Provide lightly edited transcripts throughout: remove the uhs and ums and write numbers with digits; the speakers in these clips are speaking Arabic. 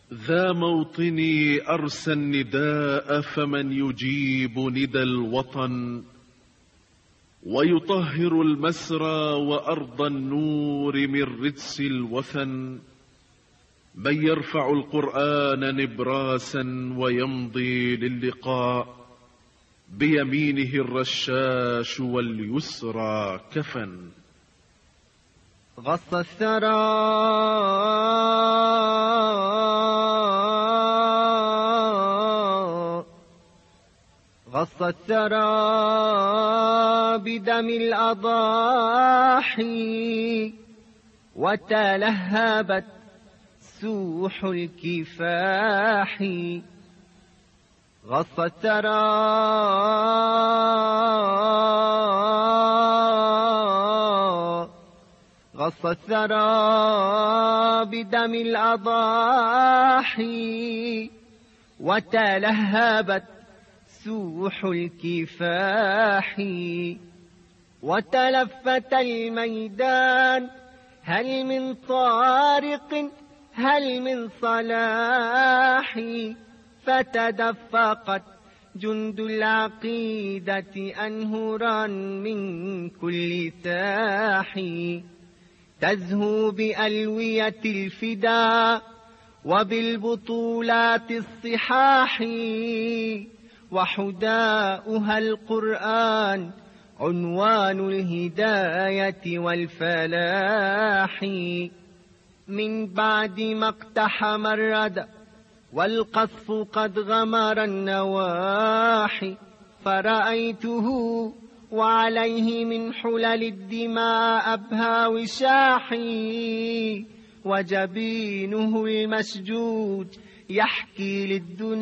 ذا موطني أرسى النداء، فمن يجيب ندى الوطن ويطهر المسرى وأرض النور من رجس الوثن؟ من يرفع القرآن نبراسا ويمضي للقاء، بيمينه الرشاش واليسرى كفن. غص الثرى بدم الأضاحي، وتلهبت سوح الكفاح. غص الثرى بدم الأضاحي، وتلهبت سوح الكفاح. وتلفت الميدان، هل من طارق هل من صلاح؟ فتدفقت جند العقيدة أنهرا من كل ساح، تزهو بألوية الفداء وبالبطولات الصحاح، وحداؤها القرآن عنوان الهداية والفلاح. من بعد ما اقتحم الردى والقصف قد غمر النواحي، فرأيته وعليه من حلل الدماء أبهى وشاحي، وجبينه المشجوج يحكي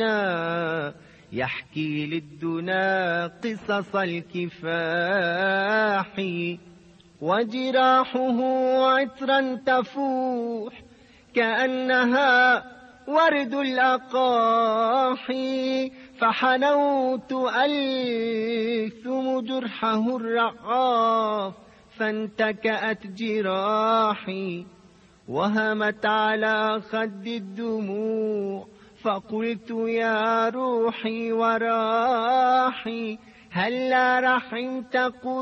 للدنا قصص الكفاح. وجراحه عطرا تفوح كأنها ورد الأقاحي، فحنوت ألثم جرحه الرعاف، فانتكأت جراحي وهمت على خد الدموع، فقلت يا روحي وراحي، هلا رحمت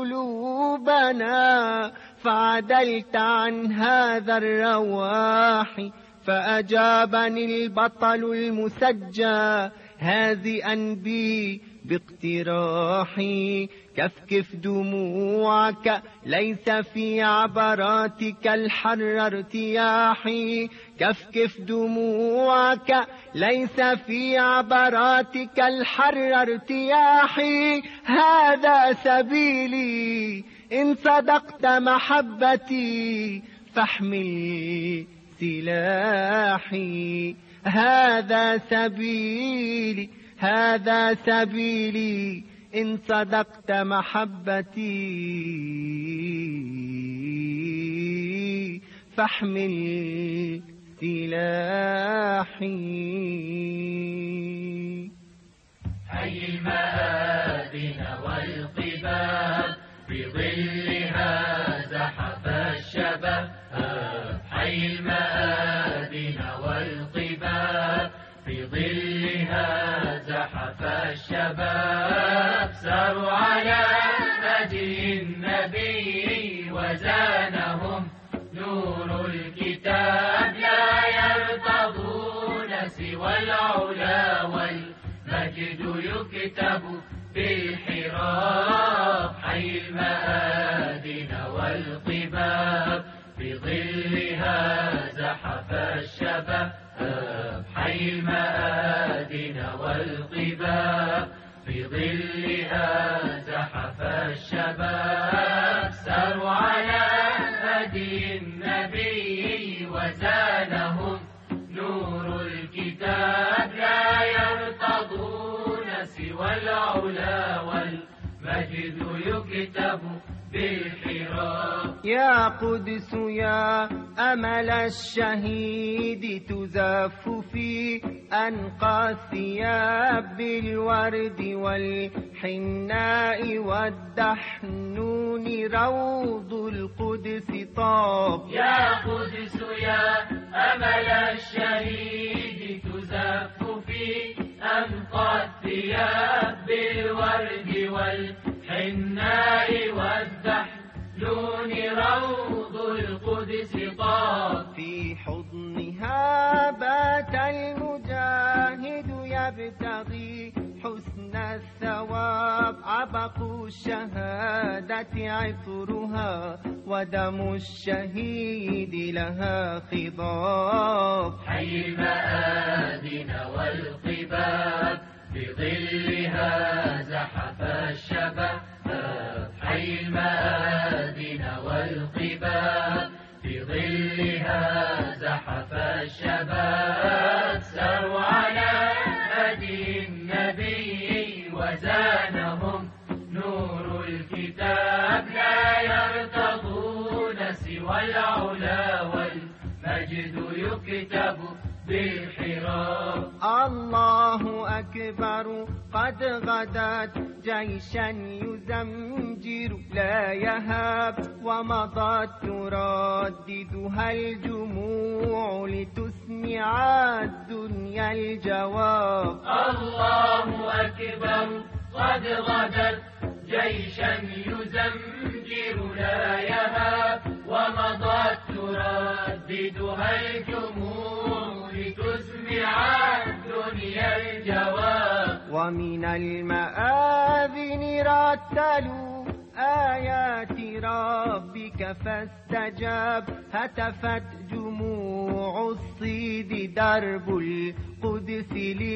قلوبنا فعدلت عن هذا الرواح. فأجابني البطل المسجى هازئا بي باقتراحي، كفكف دموعك ليس في عبراتك الحر ارتياحي، كفكف دموعك ليس في عبراتك الحر ارتياحي. هذا سبيلي إن صدقت محبتي فاحمل سلاحي، هذا سبيلي إن صدقت محبتي فاحمل سلاحي. حي المآذن والقباب بظلها زحف الشباب، حي المآذن والقباب في ظلها زحف الشباب، ساروا على هدي النبي وزانهم نور الكتاب، لا يرتضون سوى العلا والمجد يكتب بالحراب. حي المآذن والقباب في ظلها زحف الشباب، حي المآذن والقباب في ظلها زحف الشباب، ساروا على هدي النبي وزانهم نور الكتاب، لا يرتضون سوى العلا والمجد يكتب بالحراب. يا قدس يا أمل الشهيد تزف في أنقى الثياب بالورد والحناء والدحنون، روض القدس طاب. يا قدس يا أمل الشهيد ورق الشهادة عطرها ودم الشهيد لها خضاب. حي المآذن والقباب بظلها زحف الشباب. حي المآذن والقباب بظلها زحف الشباب. سروا على هدي النبي وزانهم نور الكتاب. لا يرتضون سوى العلا والمجد يكتب بالحراب. الله أكبر قد غدت جيشا يزمجر لا يهاب، ومضت ترددها الجموع لتسمع الدنيا الجواب. الله أكبر قد غدت جيشا يزمجر لا يهاب، ومضت ترددها الجموع لتسمع الدنيا الجواب. ومن المآذن رتلوا آيات ربك فاستجاب، هتفت جموع الصيد درب القدس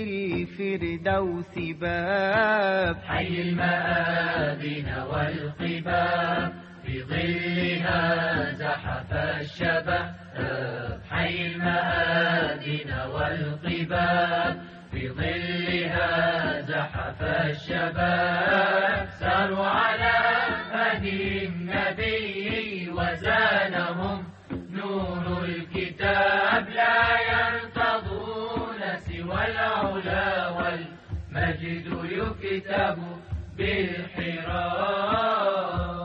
للفردوس باب. حي المآذن والقباب بظلها زحف الشباب. حي المآذن والقباب بظلها زحف الشباب. ساروا على هدي النبي وزانهم نور الكتاب. لا يرتضون سوى العلا والمجد يكتب بالحراب.